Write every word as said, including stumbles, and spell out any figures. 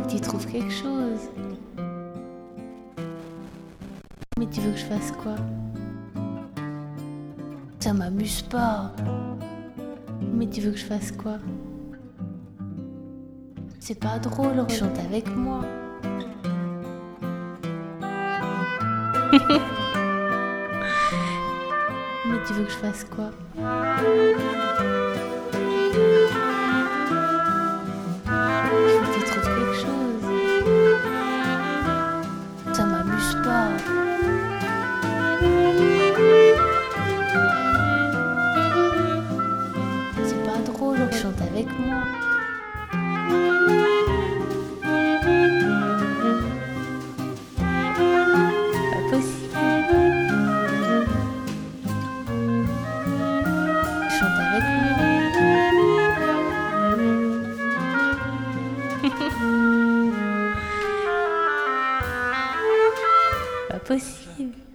que tu trouves quelque chose. Mais tu veux que je fasse quoi? Ça m'amuse pas. Mais tu veux que je fasse quoi? C'est pas drôle, chante avec moi. Mais tu veux que je fasse quoi? Il faut que tu trouves quelque chose. Ça m'amuse pas. C'est pas drôle, chante avec moi. Pas possible. Chante avec moi. Pas possible.